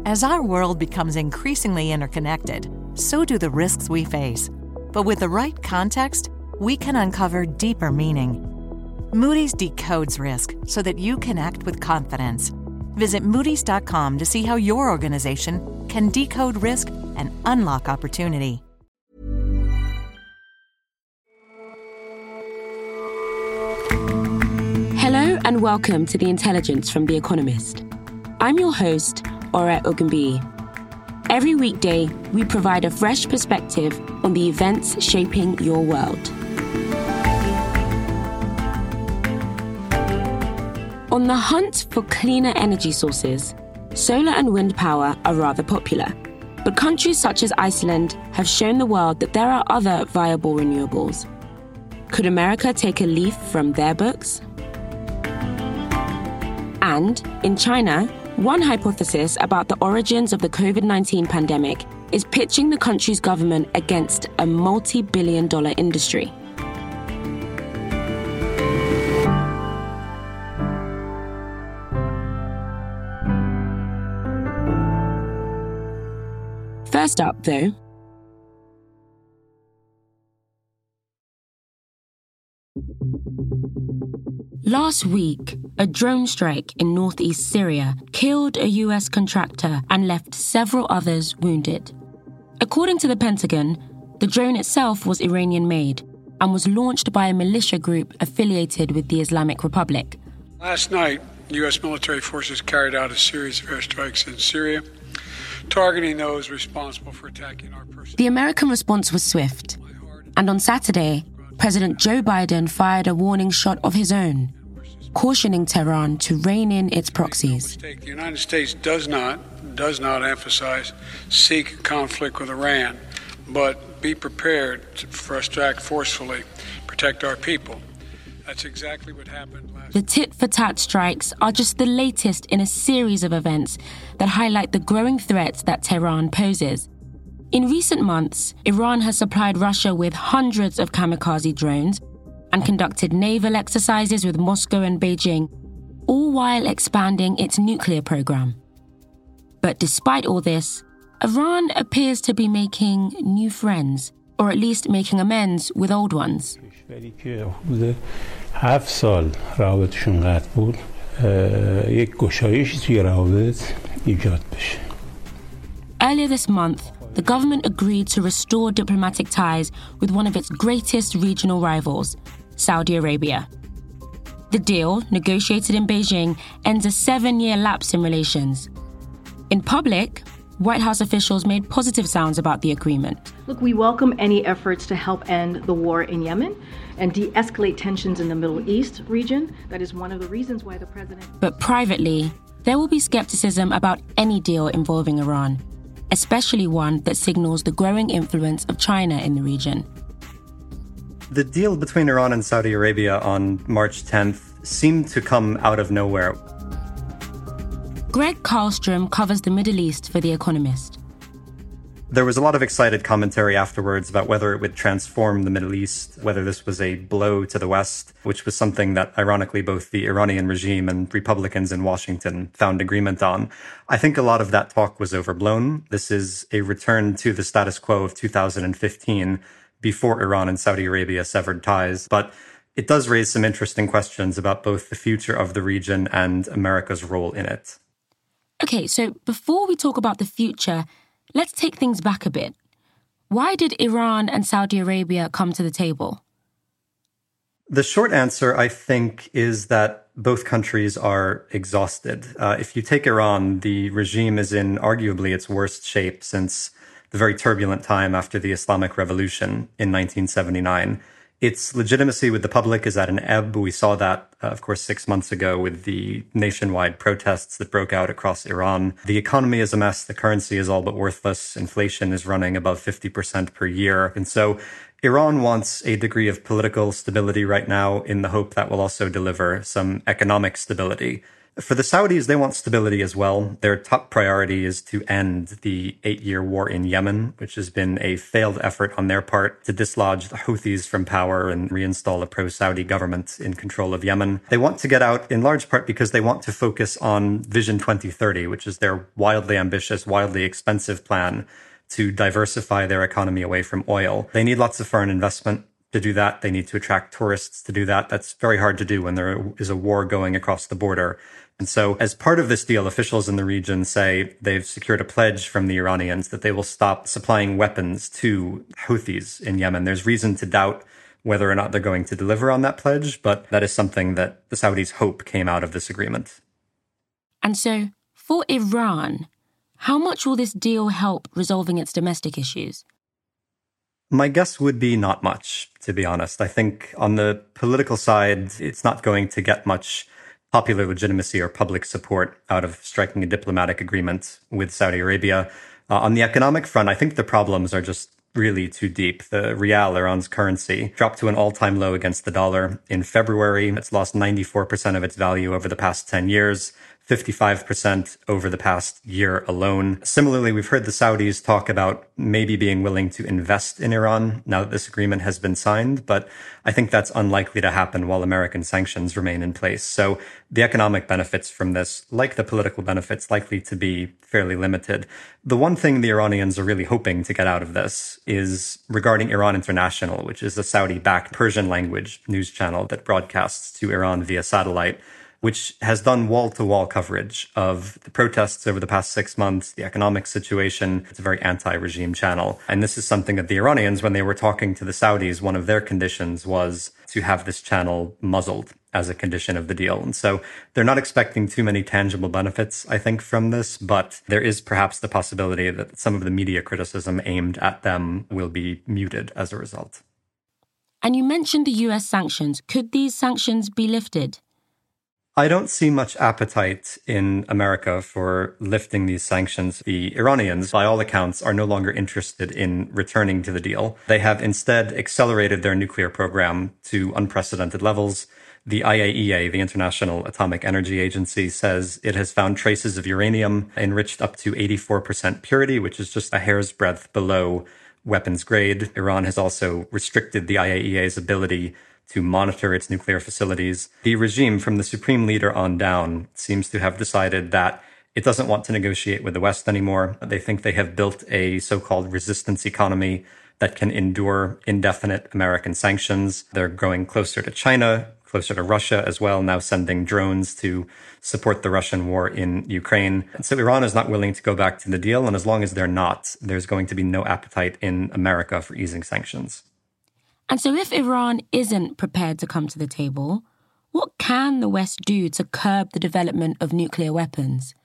As our world becomes increasingly interconnected, so do the risks we face. But with the right context, we can uncover deeper meaning. Moody's decodes risk so that you can act with confidence. Visit Moody's.com to see how your organization can decode risk and unlock opportunity. Hello and welcome to The Intelligence from The Economist. I'm your host, Ora Ogunbiyi. Every weekday, we provide a fresh perspective on the events shaping your world. On the hunt for cleaner energy sources, solar and wind power are rather popular. But countries such as Iceland have shown the world that there are other viable renewables. Could America take a leaf from their books? And in China, one hypothesis about the origins of the COVID-19 pandemic is pitching the country's government against a multi-billion-dollar industry. First up, though, last week, a drone strike in northeast Syria killed a US contractor and left several others wounded. According to the Pentagon, the drone itself was Iranian-made and was launched by a militia group affiliated with the Islamic Republic. Last night, U.S. military forces carried out a series of airstrikes in Syria, targeting those responsible for attacking our personnel. The American response was swift, and on Saturday, President Joe Biden fired a warning shot of his own, cautioning Tehran to rein in its proxies. The United States does not emphasize seek conflict with Iran, but be prepared for us to act forcefully, protect our people. That's exactly what happened last. The tit-for-tat strikes are just the latest in a series of events that highlight the growing threat that Tehran poses. In recent months, Iran has supplied Russia with hundreds of kamikaze drones and conducted naval exercises with Moscow and Beijing, all while expanding its nuclear program. But despite all this, Iran appears to be making new friends, or at least making amends with old ones. Earlier this month, the government agreed to restore diplomatic ties with one of its greatest regional rivals, Saudi Arabia. The deal, negotiated in Beijing, ends a 7-year lapse in relations. In public, White House officials made positive sounds about the agreement. Look, we welcome any efforts to help end the war in Yemen and de-escalate tensions in the Middle East region. That is one of the reasons why the president... But privately, there will be skepticism about any deal involving Iran, especially one that signals the growing influence of China in the region. The deal between Iran and Saudi Arabia on March 10th seemed to come out of nowhere. Greg Karlstrom covers the Middle East for The Economist. There was a lot of excited commentary afterwards about whether it would transform the Middle East, whether this was a blow to the West, which was something that, ironically, both the Iranian regime and Republicans in Washington found agreement on. I think a lot of that talk was overblown. This is a return to the status quo of 2015, before Iran and Saudi Arabia severed ties. But it does raise some interesting questions about both the future of the region and America's role in it. Okay, so before we talk about the future, let's take things back a bit. Why did Iran and Saudi Arabia come to the table? The short answer, I think, is that both countries are exhausted. If you take Iran, the regime is in arguably its worst shape since the very turbulent time after the Islamic Revolution in 1979. Its legitimacy with the public is at an ebb. We saw that, of course, 6 months ago with the nationwide protests that broke out across Iran. The economy is a mess. The currency is all but worthless. Inflation is running above 50% per year. And so Iran wants a degree of political stability right now in the hope that will also deliver some economic stability. For the Saudis, they want stability as well. Their top priority is to end the 8-year war in Yemen, which has been a failed effort on their part to dislodge the Houthis from power and reinstall a pro-Saudi government in control of Yemen. They want to get out in large part because they want to focus on Vision 2030, which is their wildly ambitious, wildly expensive plan to diversify their economy away from oil. They need lots of foreign investment to do that. They need to attract tourists to do that. That's very hard to do when there is a war going across the border. And so as part of this deal, officials in the region say they've secured a pledge from the Iranians that they will stop supplying weapons to Houthis in Yemen. There's reason to doubt whether or not they're going to deliver on that pledge, but that is something that the Saudis hope came out of this agreement. And so, for Iran, how much will this deal help resolving its domestic issues? My guess would be not much, to be honest. I think on the political side, it's not going to get much popular legitimacy or public support out of striking a diplomatic agreement with Saudi Arabia. On the economic front, I think the problems are just really too deep. The rial, Iran's currency, dropped to an all-time low against the dollar in February. It's lost 94% of its value over the past 10 years. 55% over the past year alone. Similarly, we've heard the Saudis talk about maybe being willing to invest in Iran now that this agreement has been signed, but I think that's unlikely to happen while American sanctions remain in place. So the economic benefits from this, like the political benefits, likely to be fairly limited. The one thing the Iranians are really hoping to get out of this is regarding Iran International, which is a Saudi-backed Persian language news channel that broadcasts to Iran via satellite, which has done wall-to-wall coverage of the protests over the past 6 months, the economic situation. It's a very anti-regime channel. And this is something that the Iranians, when they were talking to the Saudis, one of their conditions was to have this channel muzzled as a condition of the deal. And so they're not expecting too many tangible benefits, I think, from this, but there is perhaps the possibility that some of the media criticism aimed at them will be muted as a result. And you mentioned the US sanctions. Could these sanctions be lifted? I don't see much appetite in America for lifting these sanctions. The Iranians, by all accounts, are no longer interested in returning to the deal. They have instead accelerated their nuclear program to unprecedented levels. The IAEA, the International Atomic Energy Agency, says it has found traces of uranium enriched up to 84% purity, which is just a hair's breadth below weapons grade. Iran has also restricted the IAEA's ability to monitor its nuclear facilities. The regime, from the supreme leader on down, seems to have decided that it doesn't want to negotiate with the West anymore. They think they have built a so-called resistance economy that can endure indefinite American sanctions. They're going closer to China, closer to Russia as well, now sending drones to support the Russian war in Ukraine. And so Iran is not willing to go back to the deal, and as long as they're not, there's going to be no appetite in America for easing sanctions. And so if Iran isn't prepared to come to the table, what can the West do to curb the development of nuclear weapons?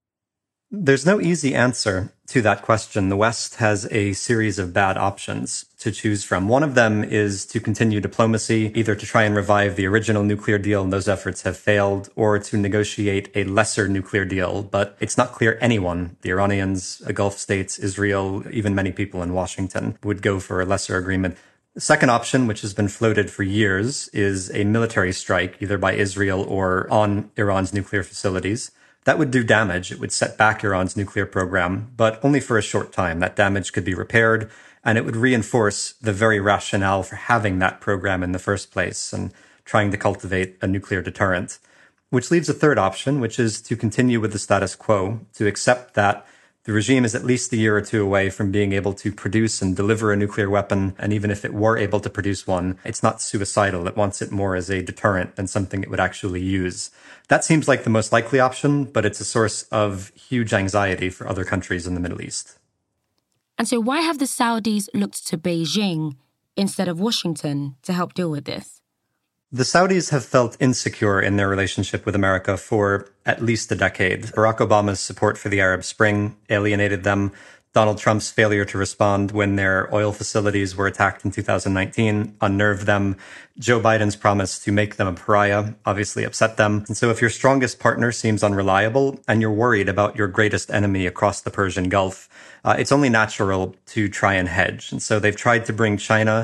There's no easy answer to that question. The West has a series of bad options to choose from. One of them is to continue diplomacy, either to try and revive the original nuclear deal, and those efforts have failed, or to negotiate a lesser nuclear deal. But it's not clear anyone, the Iranians, the Gulf states, Israel, even many people in Washington, would go for a lesser agreement. The second option, which has been floated for years, is a military strike, either by Israel or on Iran's nuclear facilities. That would do damage. It would set back Iran's nuclear program, but only for a short time. That damage could be repaired, and it would reinforce the very rationale for having that program in the first place and trying to cultivate a nuclear deterrent. Which leaves a third option, which is to continue with the status quo, to accept that the regime is at least a year or two away from being able to produce and deliver a nuclear weapon, and even if it were able to produce one, it's not suicidal. It wants it more as a deterrent than something it would actually use. That seems like the most likely option, but it's a source of huge anxiety for other countries in the Middle East. And so why have the Saudis looked to Beijing instead of Washington to help deal with this? The Saudis have felt insecure in their relationship with America for at least a decade. Barack Obama's support for the Arab Spring alienated them. Donald Trump's failure to respond when their oil facilities were attacked in 2019 unnerved them. Joe Biden's promise to make them a pariah obviously upset them. And so if your strongest partner seems unreliable and you're worried about your greatest enemy across the Persian Gulf, it's only natural to try and hedge. And so they've tried to bring China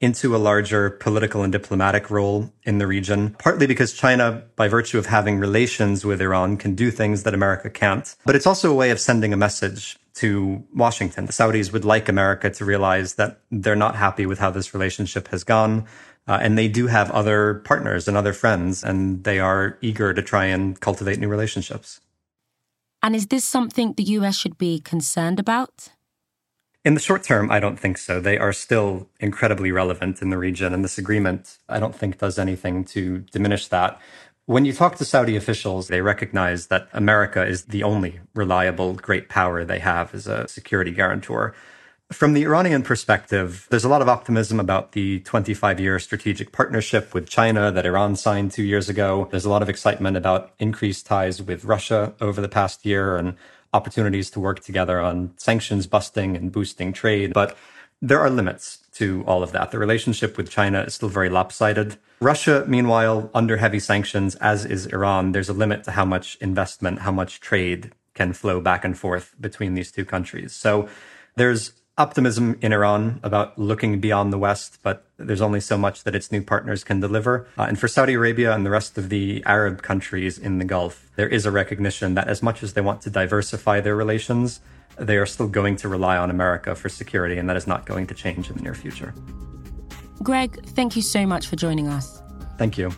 into a larger political and diplomatic role in the region, partly because China, by virtue of having relations with Iran, can do things that America can't. But it's also a way of sending a message to Washington. The Saudis would like America to realize that they're not happy with how this relationship has gone. And they do have other partners and other friends, and they are eager to try and cultivate new relationships. And is this something the US should be concerned about? In the short term, I don't think so. They are still incredibly relevant in the region, and this agreement, I don't think, does anything to diminish that. When you talk to Saudi officials, they recognize that America is the only reliable great power they have as a security guarantor. From the Iranian perspective, there's a lot of optimism about the 25-year strategic partnership with China that Iran signed 2 years ago. There's a lot of excitement about increased ties with Russia over the past year and opportunities to work together on sanctions busting and boosting trade. But there are limits to all of that. The relationship with China is still very lopsided. Russia, meanwhile, under heavy sanctions, as is Iran, there's a limit to how much investment, how much trade can flow back and forth between these two countries. So there's optimism in Iran about looking beyond the West, but there's only so much that its new partners can deliver. And for Saudi Arabia and the rest of the Arab countries in the Gulf, there is a recognition that as much as they want to diversify their relations, they are still going to rely on America for security, and that is not going to change in the near future. Greg, thank you so much for joining us. Thank you.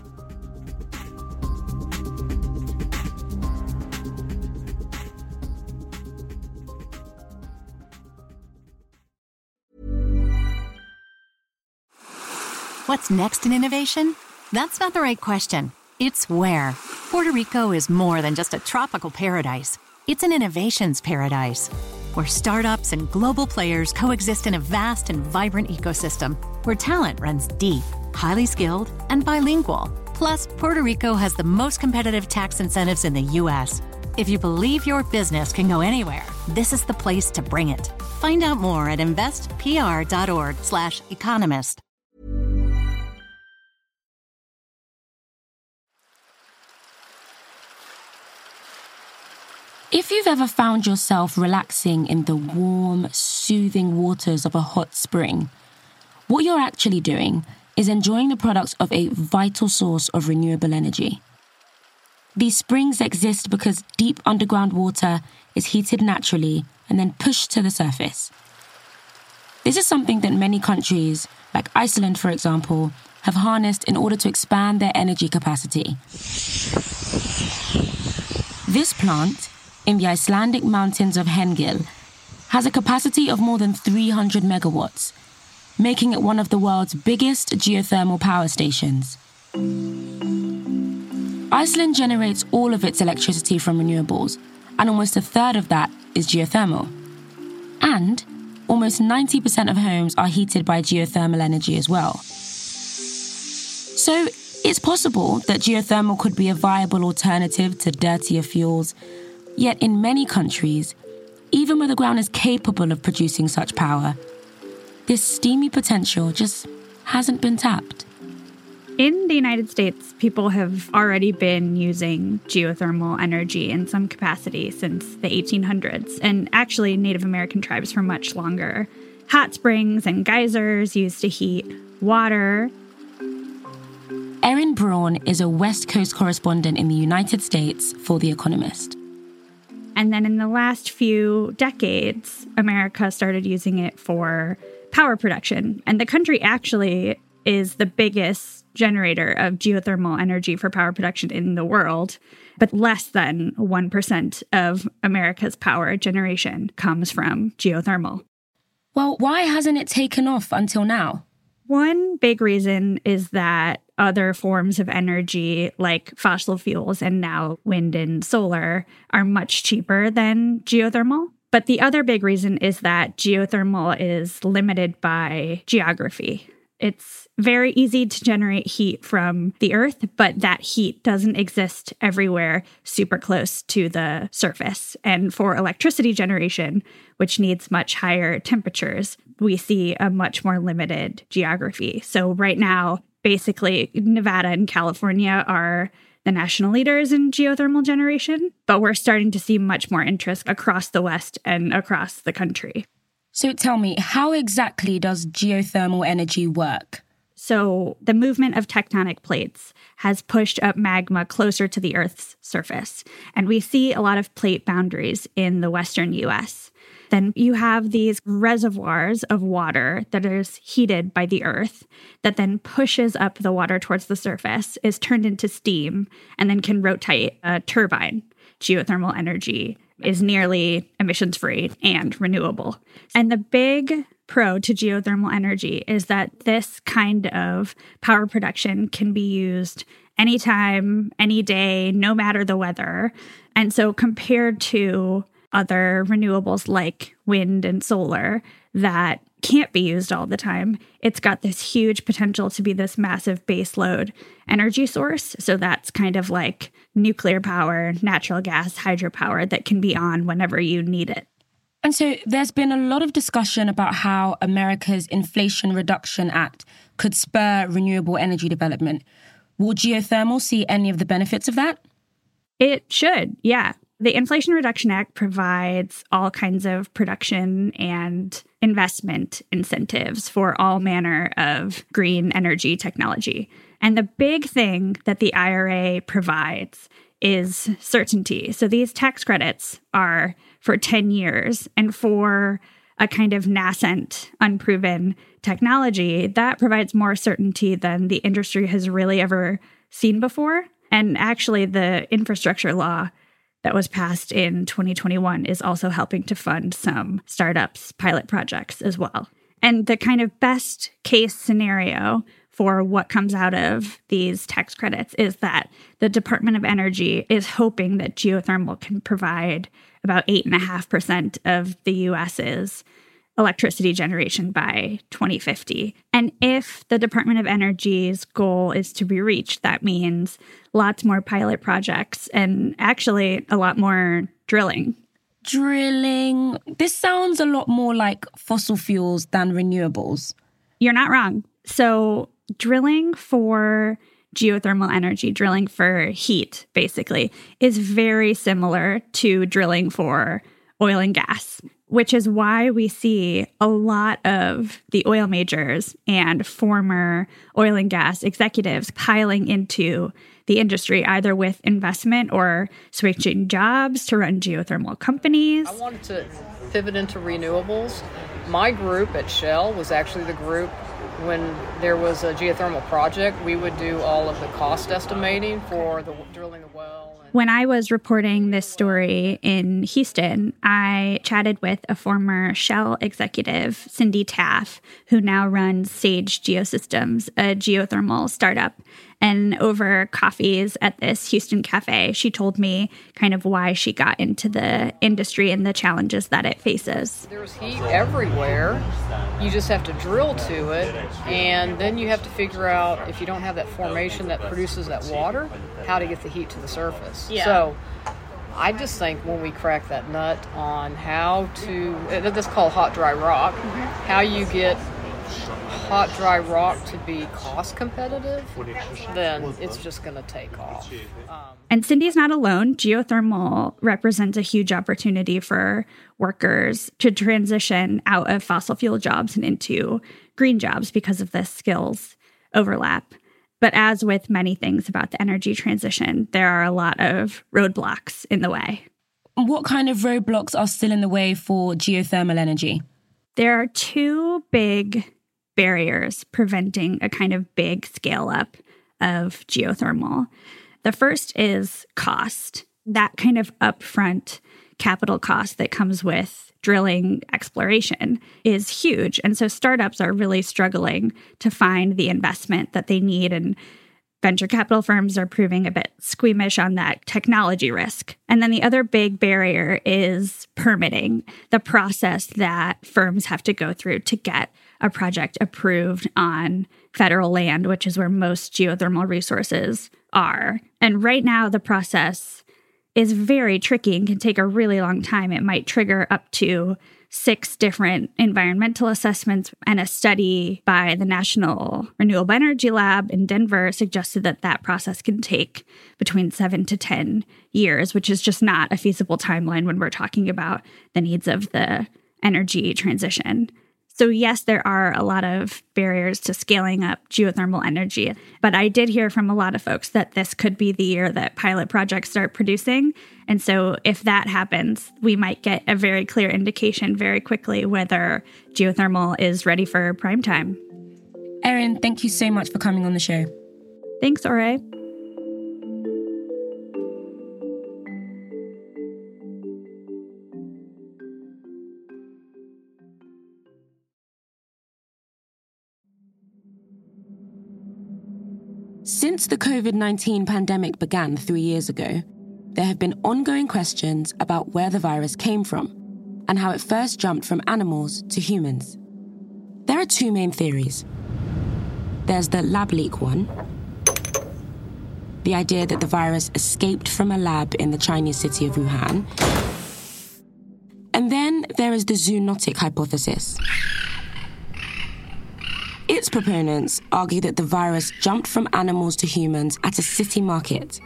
What's next in innovation? That's not the right question. It's where. Puerto Rico is more than just a tropical paradise. It's an innovations paradise, where startups and global players coexist in a vast and vibrant ecosystem, where talent runs deep, highly skilled, and bilingual. Plus, Puerto Rico has the most competitive tax incentives in the U.S. If you believe your business can go anywhere, this is the place to bring it. Find out more at investpr.org/economist. If you've ever found yourself relaxing in the warm, soothing waters of a hot spring, what you're actually doing is enjoying the products of a vital source of renewable energy. These springs exist because deep underground water is heated naturally and then pushed to the surface. This is something that many countries, like Iceland for example, have harnessed in order to expand their energy capacity. This plant, in the Icelandic mountains of Hengil, has a capacity of more than 300 megawatts, making it one of the world's biggest geothermal power stations. Iceland generates all of its electricity from renewables, and almost a third of that is geothermal. And almost 90% of homes are heated by geothermal energy as well. So it's possible that geothermal could be a viable alternative to dirtier fuels. Yet in many countries, even where the ground is capable of producing such power, this steamy potential just hasn't been tapped. In the United States, people have already been using geothermal energy in some capacity since the 1800s, and actually Native American tribes for much longer. Hot springs and geysers used to heat water. Erin Braun is a West Coast correspondent in the United States for The Economist. And then in the last few decades, America started using it for power production. And the country actually is the biggest generator of geothermal energy for power production in the world. But less than 1% of America's power generation comes from geothermal. Well, why hasn't it taken off until now? One big reason is that other forms of energy, like fossil fuels and now wind and solar, are much cheaper than geothermal. But the other big reason is that geothermal is limited by geography. It's very easy to generate heat from the earth, but that heat doesn't exist everywhere super close to the surface. And for electricity generation, which needs much higher temperatures, we see a much more limited geography. So right now, basically, Nevada and California are the national leaders in geothermal generation, but we're starting to see much more interest across the West and across the country. So tell me, how exactly does geothermal energy work? So the movement of tectonic plates has pushed up magma closer to the Earth's surface, and we see a lot of plate boundaries in the western U.S. Then you have these reservoirs of water that is heated by the Earth that then pushes up the water towards the surface, is turned into steam, and then can rotate a turbine. Geothermal energy is nearly emissions-free and renewable. And the big pro to geothermal energy is that this kind of power production can be used anytime, any day, no matter the weather. And so compared to other renewables like wind and solar that can't be used all the time, it's got this huge potential to be this massive baseload energy source. So that's kind of like nuclear power, natural gas, hydropower that can be on whenever you need it. And so there's been a lot of discussion about how America's Inflation Reduction Act could spur renewable energy development. Will geothermal see any of the benefits of that? It should, yeah. The Inflation Reduction Act provides all kinds of production and investment incentives for all manner of green energy technology. And the big thing that the IRA provides is certainty. So these tax credits are for 10 years, and for a kind of nascent, unproven technology, that provides more certainty than the industry has really ever seen before. And actually, the infrastructure law that was passed in 2021 is also helping to fund some startups' pilot projects as well. And the kind of best case scenario for what comes out of these tax credits is that the Department of Energy is hoping that geothermal can provide about 8.5% of the U.S.'s electricity generation by 2050. And if the Department of Energy's goal is to be reached, that means lots more pilot projects and actually a lot more drilling. Drilling. This sounds a lot more like fossil fuels than renewables. You're not wrong. So drilling for geothermal energy, drilling for heat, basically, is very similar to drilling for oil and gas, which is why we see a lot of the oil majors and former oil and gas executives piling into the industry, either with investment or switching jobs to run geothermal companies. I wanted to pivot into renewables. My group at Shell was actually the group when there was a geothermal project, we would do all of the cost estimating for the drilling the well. When I was reporting this story in Houston, I chatted with a former Shell executive, Cindy Taff, who now runs Sage Geosystems, a geothermal startup. And over coffees at this Houston cafe, she told me kind of why she got into the industry and the challenges that it faces. There's heat everywhere. You just have to drill to it. And then you have to figure out, if you don't have that formation that produces that water, how to get the heat to the surface. Yeah. So I just think when we crack that nut on how to, that's called hot, dry rock, how you get hot, dry rock to be cost competitive, then it's just going to take off. And Cindy's not alone. Geothermal represents a huge opportunity for workers to transition out of fossil fuel jobs and into green jobs because of the skills overlap. But as with many things about the energy transition, there are a lot of roadblocks in the way. What kind of roadblocks are still in the way for geothermal energy? There are two big barriers preventing a kind of big scale up of geothermal. The first is cost. That kind of upfront capital cost that comes with drilling exploration is huge. And so startups are really struggling to find the investment that they need. And venture capital firms are proving a bit squeamish on that technology risk. And then the other big barrier is permitting, the process that firms have to go through to get a project approved on federal land, which is where most geothermal resources are. And right now, the process is very tricky and can take a really long time. It might trigger up to 6 different environmental assessments, and a study by the National Renewable Energy Lab in Denver suggested that that process can take between 7 to 10 years, which is just not a feasible timeline when we're talking about the needs of the energy transition. So yes, there are a lot of barriers to scaling up geothermal energy, but I did hear from a lot of folks that this could be the year that pilot projects start producing. And so if that happens, we might get a very clear indication very quickly whether geothermal is ready for prime time. Erin, thank you so much for coming on the show. Thanks, Ore. Since the COVID-19 pandemic began 3 years ago, there have been ongoing questions about where the virus came from and how it first jumped from animals to humans. There are two main theories. There's the lab leak one, the idea that the virus escaped from a lab in the Chinese city of Wuhan. And then there is the zoonotic hypothesis. Its proponents argue that the virus jumped from animals to humans at a city market.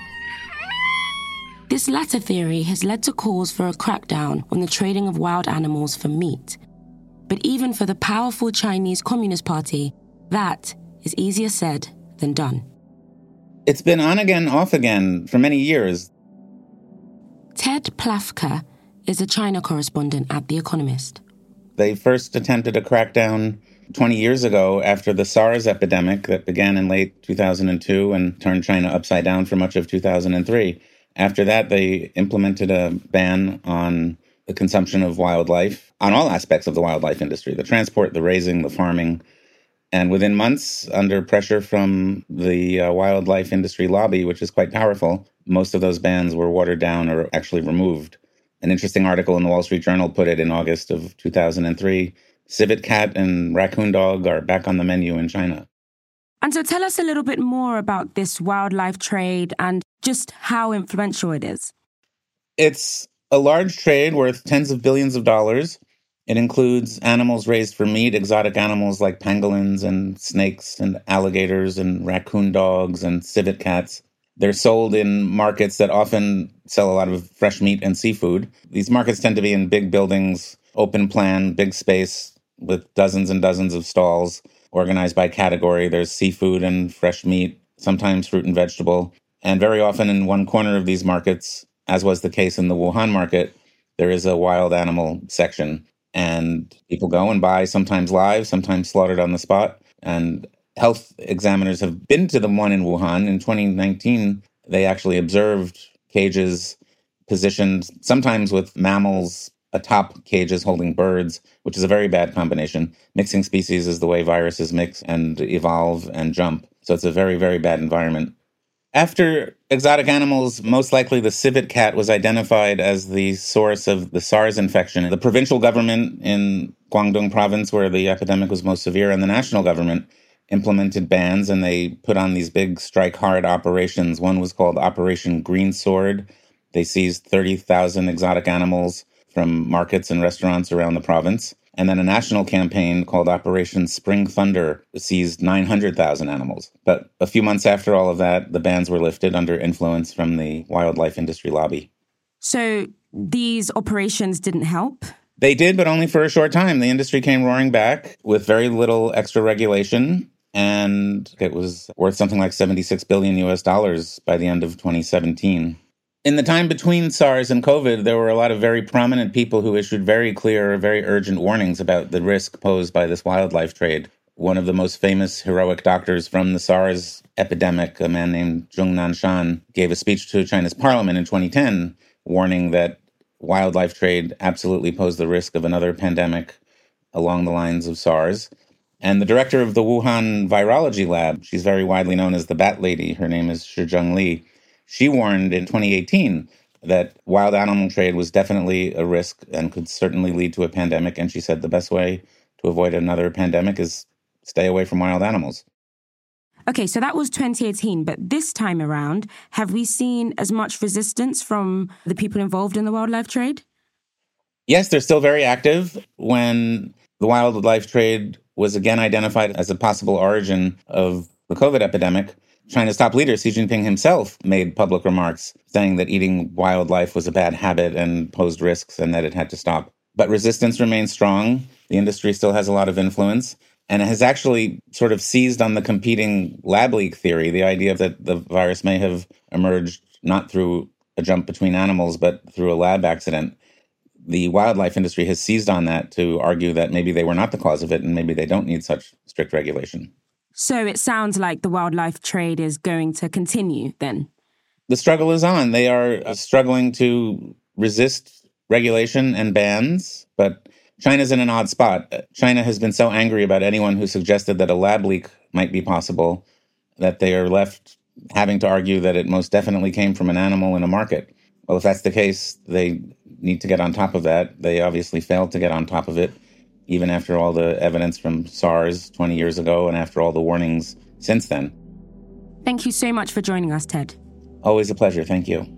This latter theory has led to calls for a crackdown on the trading of wild animals for meat. But even for the powerful Chinese Communist Party, that is easier said than done. It's been on again, off again for many years. Ted Plafka is a China correspondent at The Economist. They first attempted a crackdown 20 years ago after the SARS epidemic that began in late 2002 and turned China upside down for much of 2003. After that, they implemented a ban on the consumption of wildlife, on all aspects of the wildlife industry, the transport, the raising, the farming. And within months, under pressure from the wildlife industry lobby, which is quite powerful, most of those bans were watered down or actually removed. An interesting article in the Wall Street Journal put it in August of 2003. Civet cat and raccoon dog are back on the menu in China. And so tell us a little bit more about this wildlife trade and just how influential it is. It's a large trade worth tens of billions of dollars. It includes animals raised for meat, exotic animals like pangolins and snakes and alligators and raccoon dogs and civet cats. They're sold in markets that often sell a lot of fresh meat and seafood. These markets tend to be in big buildings, open plan, big space, with dozens and dozens of stalls organized by category. There's seafood and fresh meat, sometimes fruit and vegetable. And very often in one corner of these markets, as was the case in the Wuhan market, there is a wild animal section. And people go and buy, sometimes live, sometimes slaughtered on the spot. And health examiners have been to the one in Wuhan. In 2019, they actually observed cages positioned sometimes with mammals atop cages holding birds, which is a very bad combination. Mixing species is the way viruses mix and evolve and jump. So it's a very, very bad environment. After exotic animals, most likely the civet cat was identified as the source of the SARS infection. The provincial government in Guangdong province, where the epidemic was most severe, and the national government implemented bans, and they put on these big strike-hard operations. One was called Operation Green Sword. They seized 30,000 exotic animals from markets and restaurants around the province. And then a national campaign called Operation Spring Thunder seized 900,000 animals. But a few months after all of that, the bans were lifted under influence from the wildlife industry lobby. So these operations didn't help? They did, but only for a short time. The industry came roaring back with very little extra regulation, and it was worth something like $76 billion by the end of 2017. In the time between SARS and COVID, there were a lot of very prominent people who issued very clear, very urgent warnings about the risk posed by this wildlife trade. One of the most famous heroic doctors from the SARS epidemic, a man named Zheng Nanshan, gave a speech to China's parliament in 2010, warning that wildlife trade absolutely posed the risk of another pandemic along the lines of SARS. And the director of the Wuhan Virology Lab, she's very widely known as the Bat Lady, her name is Shizheng Li, she warned in 2018 that wild animal trade was definitely a risk and could certainly lead to a pandemic. And she said the best way to avoid another pandemic is stay away from wild animals. Okay, so that was 2018. But this time around, have we seen as much resistance from the people involved in the wildlife trade? Yes, they're still very active. When the wildlife trade was again identified as a possible origin of the COVID epidemic, China's top leader, Xi Jinping himself, made public remarks saying that eating wildlife was a bad habit and posed risks and that it had to stop. But resistance remains strong. The industry still has a lot of influence and has actually sort of seized on the competing lab leak theory, the idea that the virus may have emerged not through a jump between animals, but through a lab accident. The wildlife industry has seized on that to argue that maybe they were not the cause of it and maybe they don't need such strict regulation. So it sounds like the wildlife trade is going to continue then? The struggle is on. They are struggling to resist regulation and bans, but China's in an odd spot. China has been so angry about anyone who suggested that a lab leak might be possible that they are left having to argue that it most definitely came from an animal in a market. Well, if that's the case, they need to get on top of that. They obviously failed to get on top of it, even after all the evidence from SARS 20 years ago and after all the warnings since then. Thank you so much for joining us, Ted. Always a pleasure. Thank you.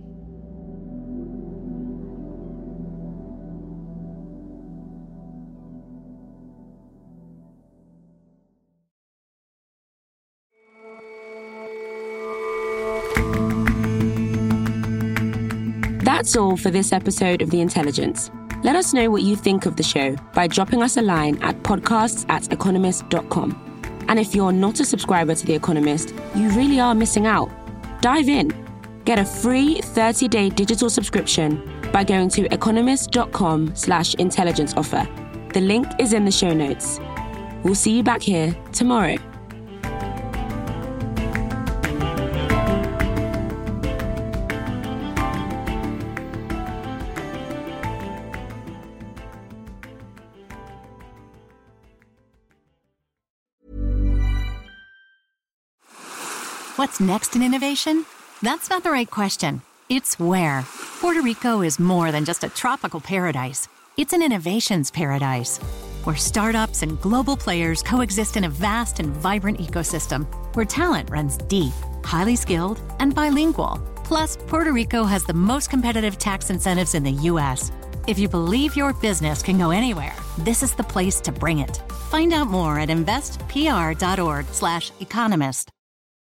That's all for this episode of The Intelligence. Let us know what you think of the show by dropping us a line at podcasts@economist.com. And if you're not a subscriber to The Economist, you really are missing out. Dive in. Get a free 30-day digital subscription by going to economist.com/intelligence offer. The link is in the show notes. We'll see you back here tomorrow. What's next in innovation? That's not the right question. It's where. Puerto Rico is more than just a tropical paradise. It's an innovations paradise, where startups and global players coexist in a vast and vibrant ecosystem, where talent runs deep, highly skilled, and bilingual. Plus, Puerto Rico has the most competitive tax incentives in the U.S. If you believe your business can go anywhere, this is the place to bring it. Find out more at investpr.org/economist.